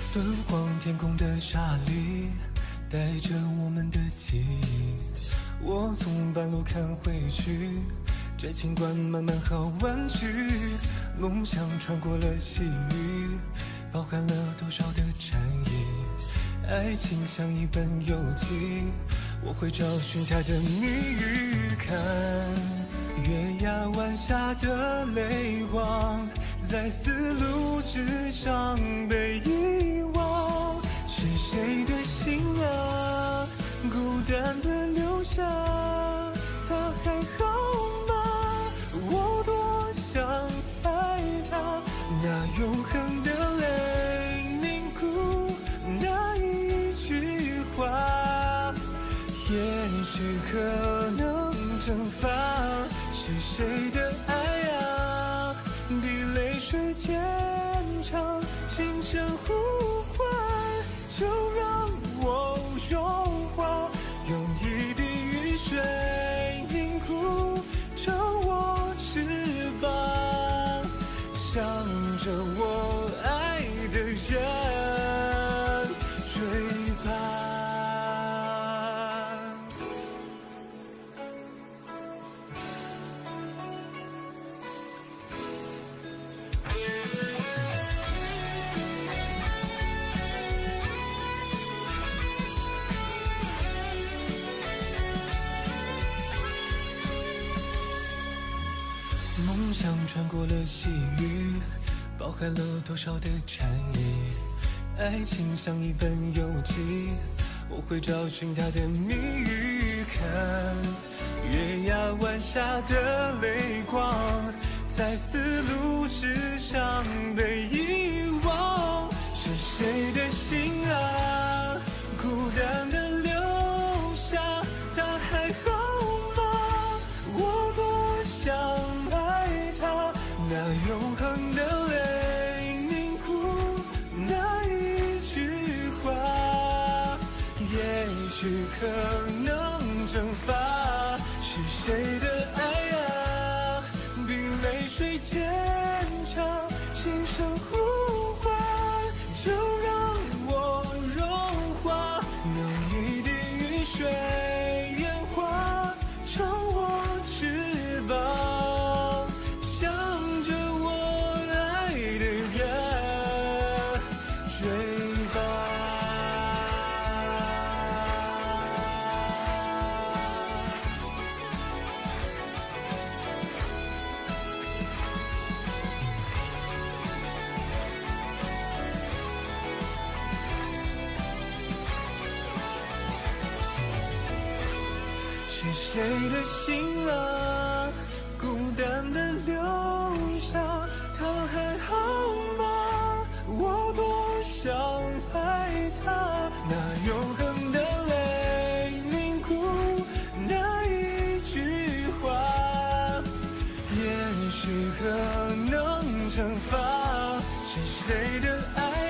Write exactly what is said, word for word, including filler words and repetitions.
敦煌天空的沙砾，带着我们的记忆。我从半路看回去，这情关慢慢好弯曲。梦想穿过了细雨，包含了多少的禅意。爱情像一本游记，我会找寻它的谜语。看月牙湾下的泪光，在丝路之上被遗忘。是谁的心啊，孤单的留下，他还好吗？我多想爱他，那永恒的泪凝固那一句话，也许可能蒸发。是谁的爱啊，比泪水坚长，轻声呼唤，就让我融化，用一滴雨水凝固成我翅膀，向着我爱的人追吧。梦想穿过了细雨，包含了多少的禅意。爱情像一本游记，我会找寻它的谜语。看月牙湾下的泪光，在丝路之上被遗忘。是谁的心啊，孤单的留下，他还好吗？我多想那永恒的泪凝固那一句话，也许可能蒸发。是谁的爱啊，比泪水坚强，轻声呼唤，就让我融化，用一滴雨水演化成我翅膀，向着我爱的人追吧。是谁的心啊，孤单的留下，他还好吗？我多想爱他，那永恒的泪凝固那一句话，也许可能蒸发。是谁的爱